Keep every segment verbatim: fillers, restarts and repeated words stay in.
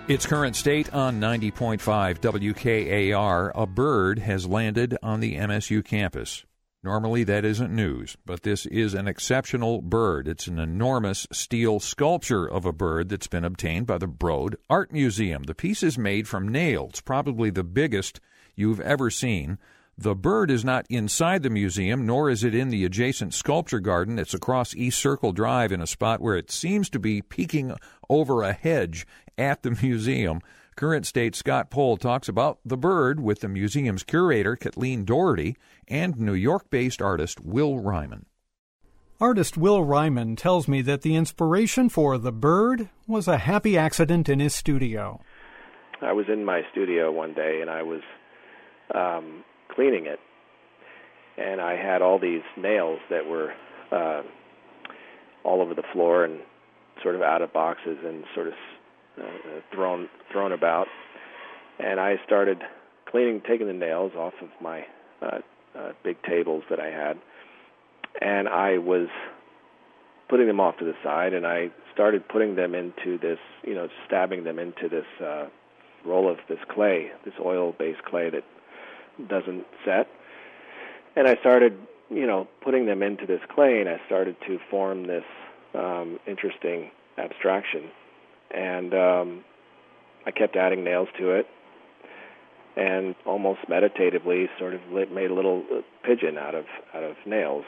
Its current state on ninety point five W K A R, a bird has landed on the M S U campus. Normally that isn't news, but this is an exceptional bird. It's an enormous steel sculpture of a bird that's been obtained by the Broad Art Museum. The piece is made from nails, probably the biggest you've ever seen. The bird is not inside the museum, nor is it in the adjacent sculpture garden. It's across East Circle Drive in a spot where it seems to be peeking over a hedge at the museum. Current State Scott Pohl talks about the bird with the museum's curator, Kathleen Doherty, and New York-based artist Will Ryman. Artist Will Ryman tells me that the inspiration for the bird was a happy accident in his studio. I was in my studio one day, and I was um, cleaning it, and I had all these nails that were uh, all over the floor and sort of out of boxes and sort of uh, thrown thrown about. And I started cleaning, taking the nails off of my uh, uh, big tables that I had, and I was putting them off to the side, and I started putting them into this, you know, stabbing them into this uh, roll of this clay, this oil-based clay that doesn't set. And I started, you know, putting them into this clay, and I started to form this um, interesting abstraction. And um, I kept adding nails to it, and almost meditatively sort of made a little pigeon out of out of nails.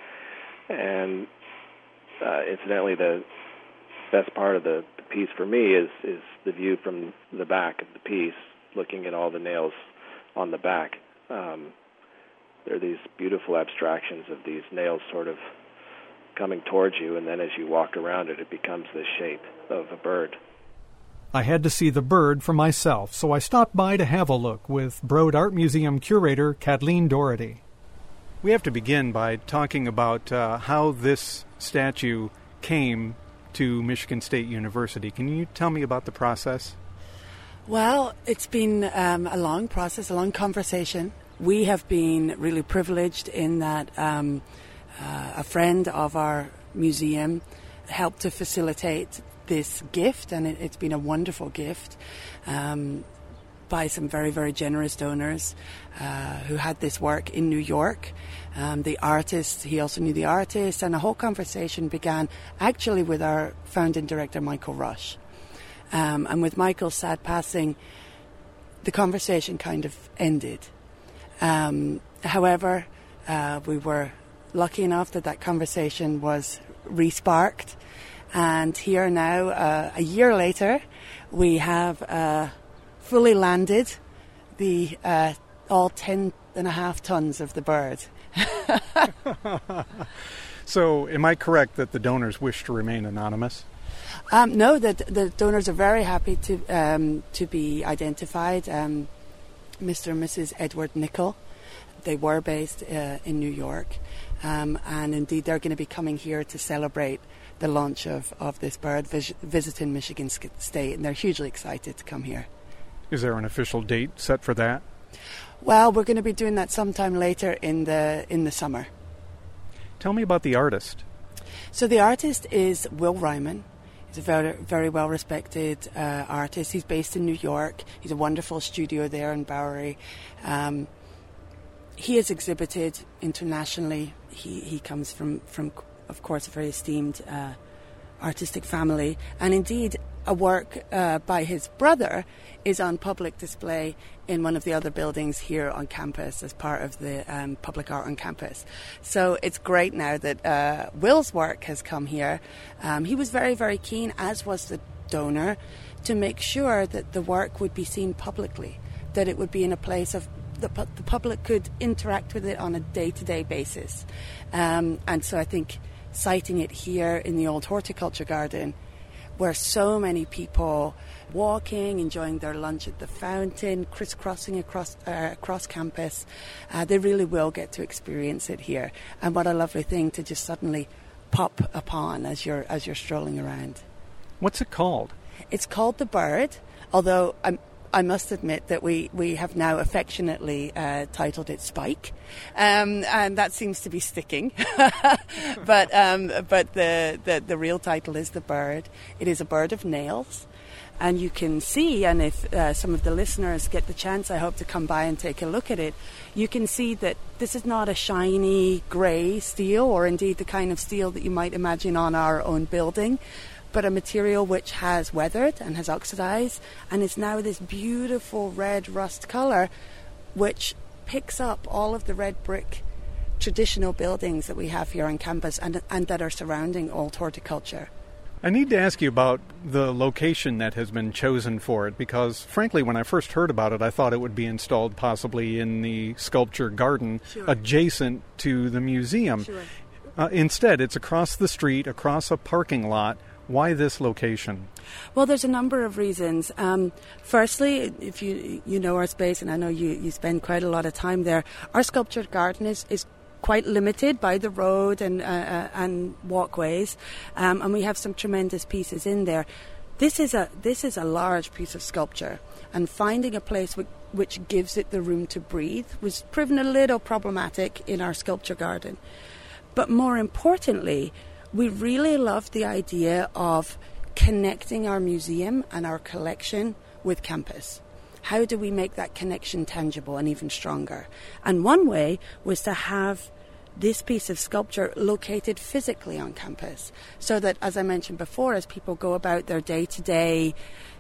And uh, incidentally, the best part of the piece for me is is the view from the back of the piece, looking at all the nails on the back. Um, there are these beautiful abstractions of these nails sort of coming towards you, and then as you walk around it, it becomes the shape of a bird. I had to see the bird for myself, so I stopped by to have a look with Broad Art Museum curator Kathleen Doherty. We have to begin by talking about uh, how this statue came to Michigan State University. Can you tell me about the process? Well, it's been um, a long process, a long conversation. We have been really privileged in that um, uh, a friend of our museum helped to facilitate this gift, and it, it's been a wonderful gift um, by some very, very generous donors uh, who had this work in New York. Um, the artist, he also knew the artist, and a whole conversation began actually with our founding director, Michael Rush. Um, and with Michael's sad passing, the conversation kind of ended. Um, however, uh, we were lucky enough that that conversation was re-sparked. And here now, uh, a year later, we have uh, fully landed the uh, all ten and a half tons of the bird. So, am I correct that the donors wish to remain anonymous? Um, no, the, the donors are very happy to um, to be identified. Um, Mister and Missus Edward Nickel, they were based uh, in New York, um, and indeed they're going to be coming here to celebrate the launch of, of this bird, vis- visiting Michigan State, and they're hugely excited to come here. Is there an official date set for that? Well, we're going to be doing that sometime later in the in the summer. Tell me about the artist. So the artist is Will Ryman. He's a very, very well-respected uh, artist. He's based in New York. He's a wonderful studio there in Bowery. Um, he has exhibited internationally. He he comes from, from of course, a very esteemed uh, artistic family. And indeed, a work uh, by his brother is on public display in one of the other buildings here on campus as part of the um, public art on campus. So it's great now that uh, Will's work has come here. Um, he was very, very keen, as was the donor, to make sure that the work would be seen publicly, that it would be in a place of the, pu- the public could interact with it on a day-to-day basis. Um, and so I think citing it here in the old horticulture garden, where so many people walking, enjoying their lunch at the fountain, crisscrossing across uh, across campus, uh, they really will get to experience it here. And what a lovely thing to just suddenly pop upon as you're as you're strolling around. What's it called? It's called The Bird, although I'm I must admit that we, we have now affectionately uh, titled it Spike, um, and that seems to be sticking. but um, but the, the, the real title is The Bird. It is a bird of nails. And you can see, and if uh, some of the listeners get the chance, I hope, to come by and take a look at it, you can see that this is not a shiny grey steel, or indeed the kind of steel that you might imagine on our own building, but a material which has weathered and has oxidized and is now this beautiful red rust colour, which picks up all of the red brick traditional buildings that we have here on campus and, and that are surrounding old horticulture. I need to ask you about the location that has been chosen for it, because frankly, when I first heard about it, I thought it would be installed possibly in the sculpture garden sure. adjacent to the museum. Sure. Uh, instead, it's across the street, across a parking lot. Why this location? Well, there's a number of reasons. Um, firstly, if you you know our space, and I know you, you spend quite a lot of time there, our sculpture garden is, is quite limited by the road and uh, uh, and walkways, um, and we have some tremendous pieces in there. This is a this is a large piece of sculpture, and finding a place which, which gives it the room to breathe was proven a little problematic in our sculpture garden. But more importantly, we really loved the idea of connecting our museum and our collection with campus. How do we make that connection tangible and even stronger? And one way was to have this piece of sculpture located physically on campus, so that, as I mentioned before, as people go about their day-to-day,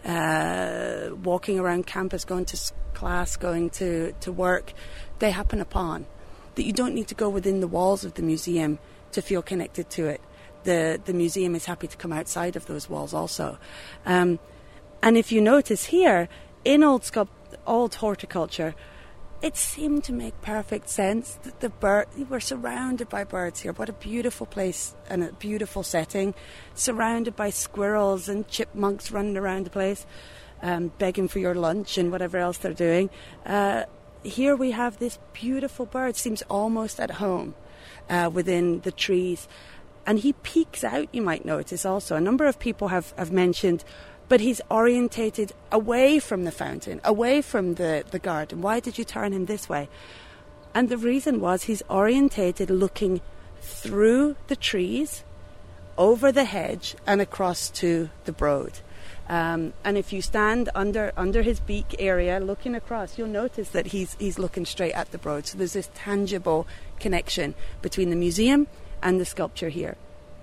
uh, walking around campus, going to class, going to, to work, they happen upon. That you don't need to go within the walls of the museum to feel connected to it. The, the museum is happy to come outside of those walls also. Um, and if you notice here, in old sculpt, old horticulture, it seemed to make perfect sense that the bird, we're surrounded by birds here. What a beautiful place and a beautiful setting, surrounded by squirrels and chipmunks running around the place, um, begging for your lunch and whatever else they're doing. Uh, here we have this beautiful bird, seems almost at home uh, within the trees. And he peeks out, you might notice also. A number of people have, have mentioned, but he's orientated away from the fountain, away from the, the garden. Why did you turn him this way? And the reason was he's orientated looking through the trees, over the hedge, and across to the Broad. Um, and if you stand under under his beak area, looking across, you'll notice that he's he's looking straight at the Broad. So there's this tangible connection between the museum and the sculpture here.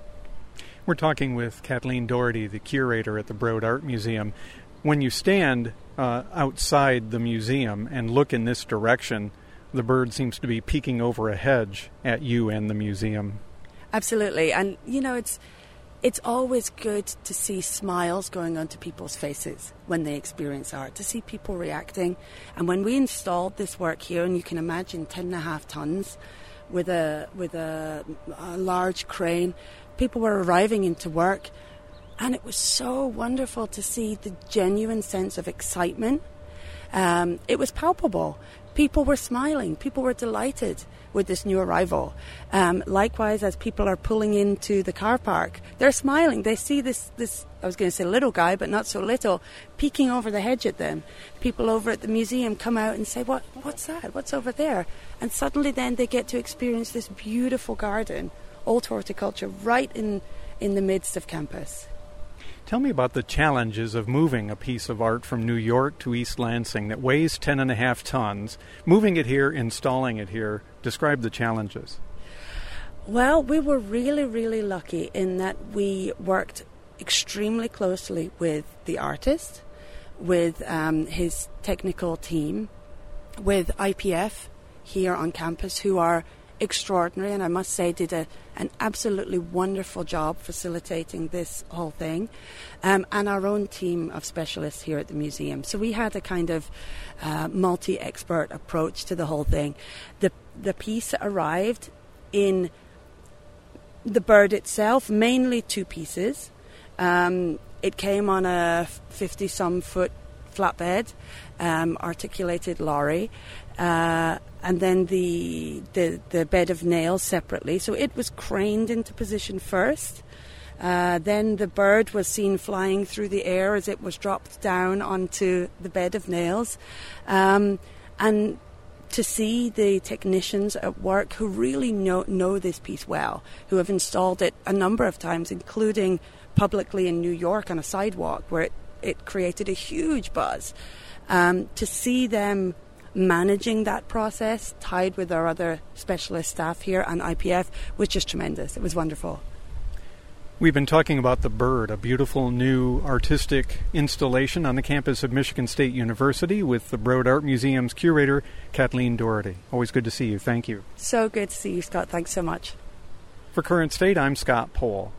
We're talking with Kathleen Doherty, the curator at the Broad Art Museum. When you stand uh, outside the museum and look in this direction, the bird seems to be peeking over a hedge at you and the museum. Absolutely. And, you know, it's it's always good to see smiles going onto people's faces when they experience art, to see people reacting. And when we installed this work here, and you can imagine ten and a half tons, with a with a, a large crane, people were arriving into work, and it was so wonderful to see the genuine sense of excitement. Um, it was palpable. People were smiling. People were delighted with this new arrival. Um, likewise, as people are pulling into the car park, they're smiling. They see this, this, I was going to say little guy, but not so little, peeking over the hedge at them. People over at the museum come out and say, "What? What's that? What's over there?" And suddenly then they get to experience this beautiful garden, old horticulture, right in, in the midst of campus. Tell me about the challenges of moving a piece of art from New York to East Lansing that weighs ten and a half tons. Moving it here, installing it here. Describe the challenges. Well, we were really, really lucky in that we worked extremely closely with the artist, with um, his technical team, with I P F here on campus, who are extraordinary, and I must say did a, an absolutely wonderful job facilitating this whole thing, um, and our own team of specialists here at the museum. So we had a kind of uh, multi-expert approach to the whole thing. The the piece arrived in the bird itself, mainly two pieces. Um, it came on a fifty-some foot flatbed, um, articulated lorry, uh, and then the, the the bed of nails separately. So it was craned into position first, Uh, then the bird was seen flying through the air as it was dropped down onto the bed of nails. Um, and to see the technicians at work who really know, know this piece well, who have installed it a number of times, including publicly in New York on a sidewalk where it, it created a huge buzz. Um, to see them managing that process, tied with our other specialist staff here and I P F, was just tremendous. It was wonderful. We've been talking about The Bird, a beautiful new artistic installation on the campus of Michigan State University with the Broad Art Museum's curator, Kathleen Doherty. Always good to see you. Thank you. So good to see you, Scott. Thanks so much. For Current State, I'm Scott Pohl.